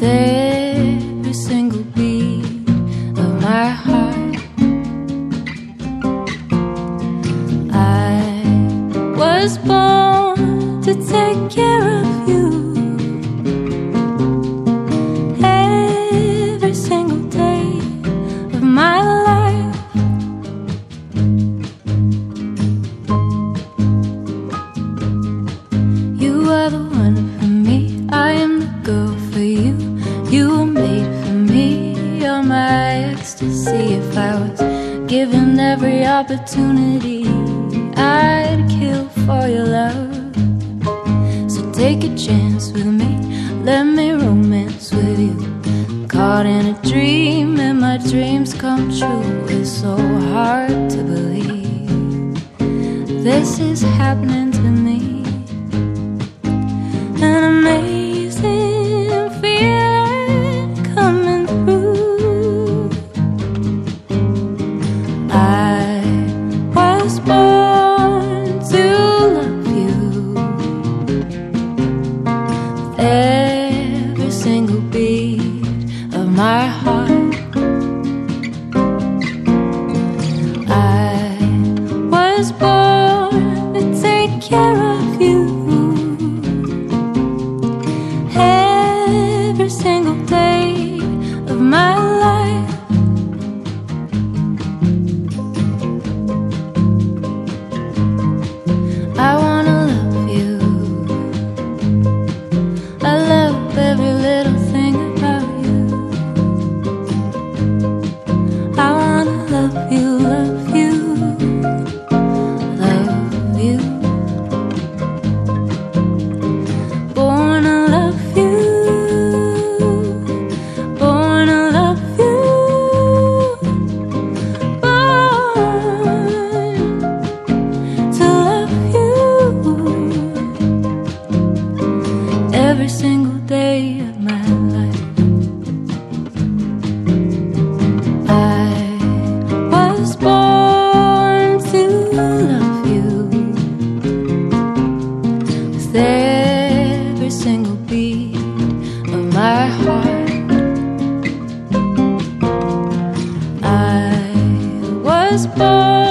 every single beat of my heart. I was born to take care of you. Every single day of my life. You are the one for me, I am the girl for you. You were made for me, you're my ecstasy. If I was given every opportunity, I'd kill for your love. So take a chance with me, let me romance with you. Caught in a dream and my dreams come true. It's so hard to believe this is happening to me. An amazing feeling coming through. I was born to love you. Every single beat of my heart. I was born to take care of you. Every single day of my life. I wanna love you. I love every little thing about you. I wanna love you, love you, love you. Born to love you, born to love you, born to love you. Every single day of my life. I was born to love you. With every single beat of my heart. I was born